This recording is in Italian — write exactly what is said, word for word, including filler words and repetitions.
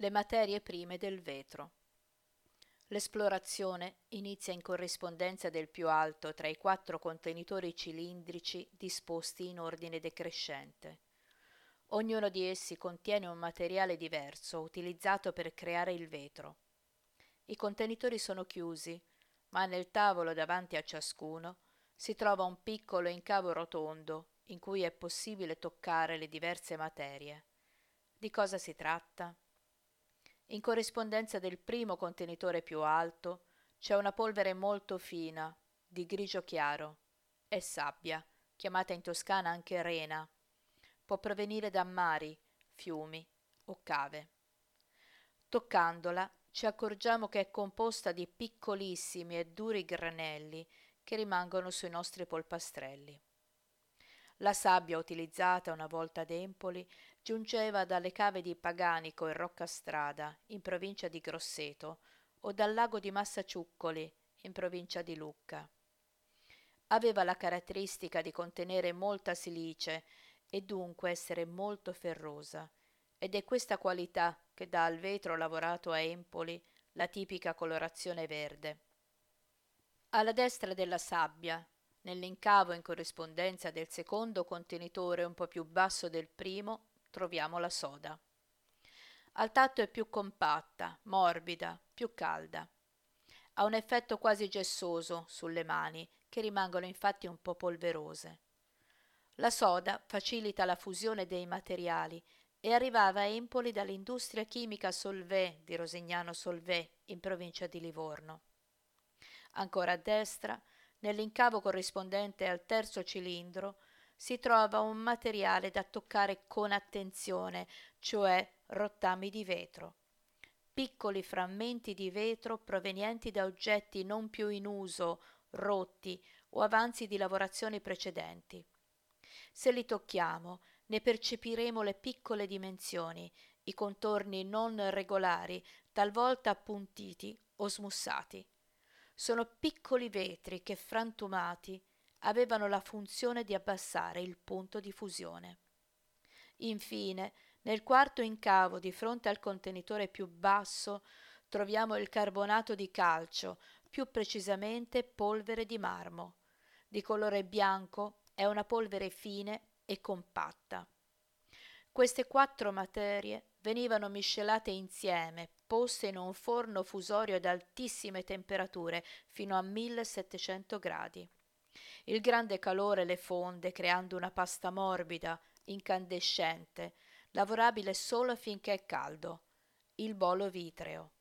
Le materie prime del vetro. L'esplorazione inizia in corrispondenza del più alto tra i quattro contenitori cilindrici disposti in ordine decrescente. Ognuno di essi contiene un materiale diverso utilizzato per creare il vetro. I contenitori sono chiusi, ma nel tavolo davanti a ciascuno si trova un piccolo incavo rotondo in cui è possibile toccare le diverse materie. Di cosa si tratta? In corrispondenza del primo contenitore più alto c'è una polvere molto fina, di grigio chiaro. È sabbia, chiamata in Toscana anche rena. Può provenire da mari, fiumi o cave. Toccandola ci accorgiamo che è composta di piccolissimi e duri granelli che rimangono sui nostri polpastrelli. La sabbia utilizzata una volta ad Empoli giungeva dalle cave di Paganico e Roccastrada, in provincia di Grosseto, o dal lago di Massaciuccoli, in provincia di Lucca. Aveva la caratteristica di contenere molta silice e dunque essere molto ferrosa, ed è questa qualità che dà al vetro lavorato a Empoli la tipica colorazione verde. Alla destra della sabbia, nell'incavo in corrispondenza del secondo contenitore un po' più basso del primo, troviamo la soda. Al tatto è più compatta, morbida, più calda. Ha un effetto quasi gessoso sulle mani, che rimangono infatti un po' polverose. La soda facilita la fusione dei materiali e arrivava a Empoli dall'industria chimica Solvay di Rosignano Solvay, in provincia di Livorno. Ancora a destra, nell'incavo corrispondente al terzo cilindro, si trova un materiale da toccare con attenzione, cioè rottami di vetro. Piccoli frammenti di vetro provenienti da oggetti non più in uso, rotti o avanzi di lavorazioni precedenti. Se li tocchiamo, ne percepiremo le piccole dimensioni, i contorni non regolari, talvolta appuntiti o smussati. Sono piccoli vetri che, frantumati, avevano la funzione di abbassare il punto di fusione. Infine, nel quarto incavo, di fronte al contenitore più basso, troviamo il carbonato di calcio, più precisamente polvere di marmo. Di colore bianco, è una polvere fine e compatta. Queste quattro materie venivano miscelate insieme, poste in un forno fusorio ad altissime temperature, fino a millesettecento gradi. Il grande calore le fonde, creando una pasta morbida, incandescente, lavorabile solo finché è caldo, il bolo vitreo.